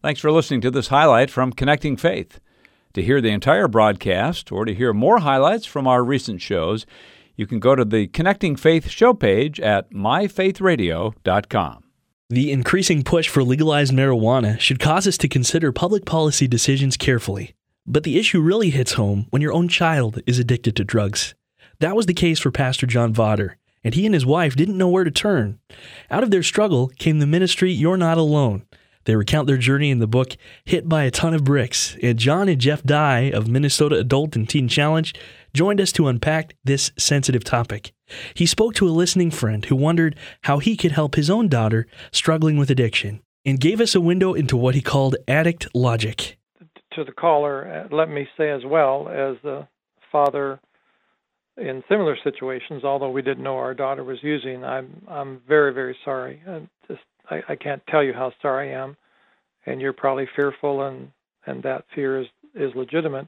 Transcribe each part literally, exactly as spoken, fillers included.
Thanks for listening to this highlight from Connecting Faith. To hear the entire broadcast or to hear more highlights from our recent shows, you can go to the Connecting Faith show page at my faith radio dot com. The increasing push for legalized marijuana should cause us to consider public policy decisions carefully. But the issue really hits home when your own child is addicted to drugs. That was the case for Pastor John Vodder, and he and his wife didn't know where to turn. Out of their struggle came the ministry You're Not Alone. They recount their journey in the book Hit by a Ton of Bricks, and John and Jeff Dye of Minnesota Adult and Teen Challenge joined us to unpack this sensitive topic. He spoke to a listening friend who wondered how he could help his own daughter struggling with addiction, and gave us a window into what he called addict logic. To the caller, let me say as well, as the father in similar situations, although we didn't know our daughter was using, I'm I'm very, very sorry. I just I, I can't tell you how sorry I am, and you're probably fearful, and, and that fear is, is legitimate.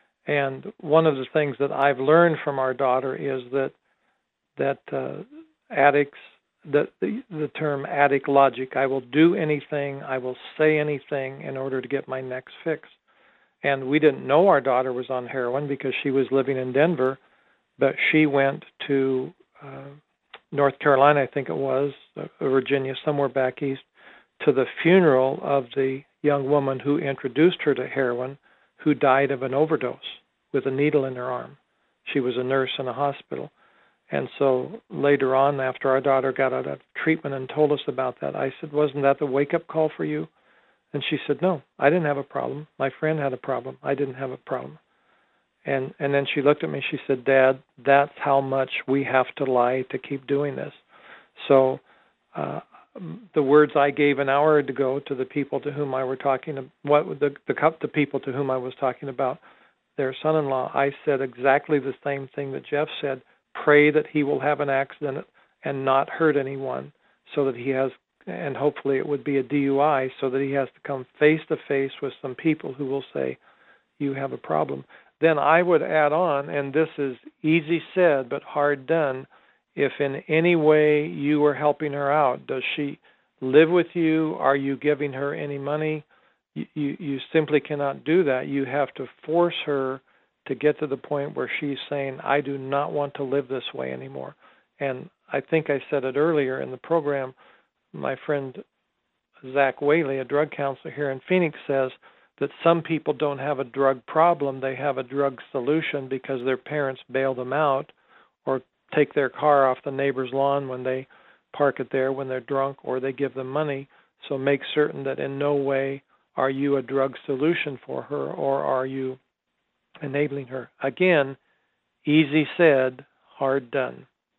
And one of the things that I've learned from our daughter is that that uh, addicts, the, the the term addict logic, I will do anything, I will say anything in order to get my next fix. And we didn't know our daughter was on heroin because she was living in Denver, but she went to uh, North Carolina, I think it was, uh, Virginia, somewhere back east, to the funeral of the young woman who introduced her to heroin, who died of an overdose with a needle in her arm. She was a nurse in a hospital. And so later on, after our daughter got out of treatment and told us about that, I said, wasn't that the wake-up call for you? And she said, no, I didn't have a problem. My friend had a problem. I didn't have a problem. And and then she looked at me, she said, Dad, that's how much we have to lie to keep doing this. So uh, the words I gave an hour ago to the people to whom I were talking, what the, the the people to whom I was talking about, their son-in-law, I said exactly the same thing that Jeff said. Pray that he will have an accident and not hurt anyone, so that he has, and hopefully it would be a D U I, so that he has to come face-to-face with some people who will say, you have a problem. Then I would add on, and this is easy said but hard done, if in any way you are helping her out, does she live with you? Are you giving her any money? You, you, you simply cannot do that. You have to force her to get to the point where she's saying, I do not want to live this way anymore. And I think I said it earlier in the program, my friend Zach Whaley, a drug counselor here in Phoenix, says that some people don't have a drug problem, they have a drug solution because their parents bail them out or take their car off the neighbor's lawn when they park it there when they're drunk, or they give them money. So make certain that in no way are you a drug solution for her, or are you enabling her. Again, easy said, hard done.